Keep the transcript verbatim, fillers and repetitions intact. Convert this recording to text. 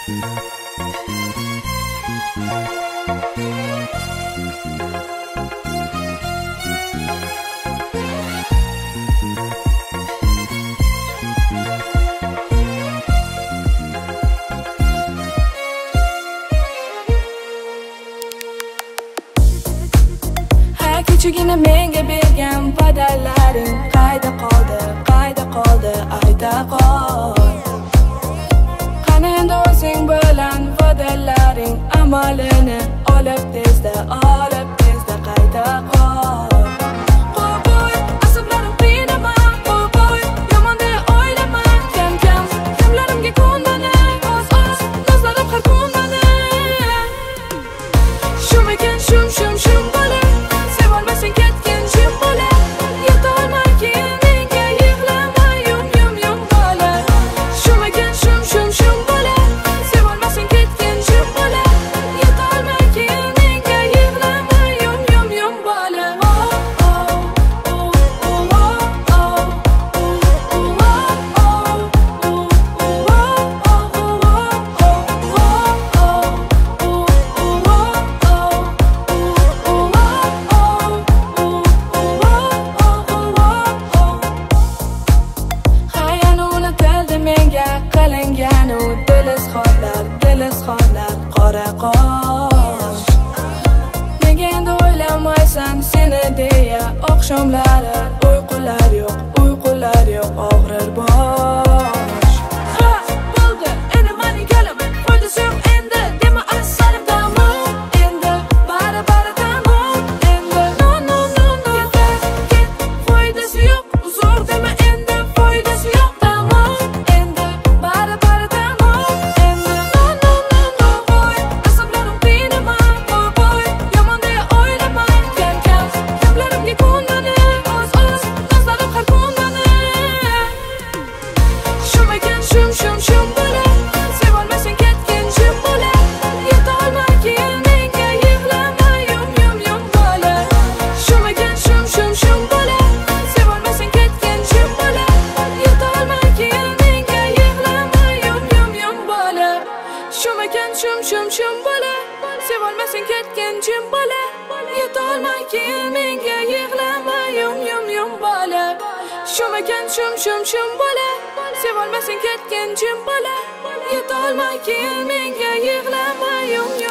Kichigini menga bergan padalaring qayda qoldi, qayda qoldi, ayta qol. Qani endi o'zing bilan va'dalaring amalini olib tezda, olib tezda qayta qol. Qo'y qo'y, asablarim qiynama, qo'y qo'y, yomon deya o'ylama, kam kam kamlarimga ko'nmani, oz oz nazlarim har ko'nmani. Shum ekan shum shum shum bola, sen ketgan jim bola, yetolmay keyin menga yig'lama yum yum yum bola. Shum ekan shum shum shum bola, sevolmasang ketgan jim bola, yetolmay keyin menga yig'lama yum yum yum bola. Oh oh oh oh oh qilinganu dil izhorlar, dil izhorlar qora qosh. Nega endi o'ylamaysan seni deya oqshomlari uyqular yo'q, uyqular yo'q og'rir bosh. Ha, bo'ldi, endi mani galim, foydasi yo'q endi, dema assalim tamom. Endi bari bari tamom, endi no no no no ket, ket, foydasi yo'q, uzr dema endi, foydasi yo'q tamom. Endi bari bari tamom, endi no no no no qo'y, asablarim qiynama, qo'y qo'y, yomon deya o'ylama, kam kam kamlarimga ko'nmani, oz oz nazlarim har ko'nmani. Shum ekan shum shum shum bola, sevolmasang ketgan jim bola, yetolmay keyin menga yig'lama yum yum yum bola. Shum ekan shum shum shum bola, sevolmasang ketgan jim bola, yetolmay keyin menga yig'lama yum yum yum bola. Shum ekan shum shum shum bola, sevolmasang ketgan jim bola, yetolmay keyin menga yig'lama yum yum yum bola. Shum ekan shum shum shum bola, sevolmasang ketgan jim bola, yetolmay keyin menga yig'lama yum yum